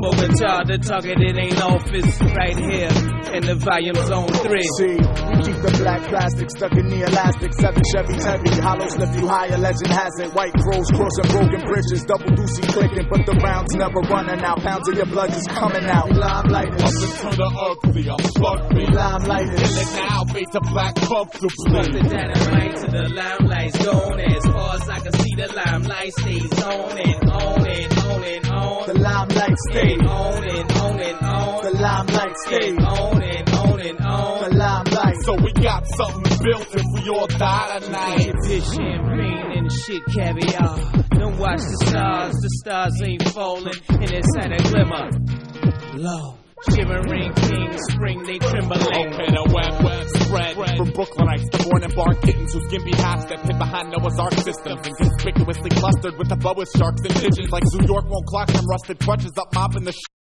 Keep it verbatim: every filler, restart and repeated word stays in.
Smoking child, the target, it ain't office. Right here in the volume zone three. See, we keep the black plastic stuck in the elastic. Seven Chevy's heavy, hollows lift you higher, legend has it. White crows crossing broken bridges, double deucey clicking, but the rounds never running out. Pounds of your blood just coming out. Limelighters. Up into the ugly, I'm plug me. Limelighters. In the now, face the black comfortably. Smoke the dynamite to the limelight's gone. As far as I can see, the limelight stays on and on and on and on. The limelight stays on and on and on. The limelight stays on and on and on. The limelight. So we got something built if we all die tonight. Get this champagne and shit caviar. Don't watch the stars, the stars ain't falling, and it's at a glimmer. Low. Shimmering kings, spring they trembling. Okay, the web, web spread from Brooklynites to born and barn kittens whose gimpy hats that hid behind Noah's Ark systems and conspicuously clustered with the boas sharks and pigeons like Zoo York won't clock them rusted crutches up mopping the sh-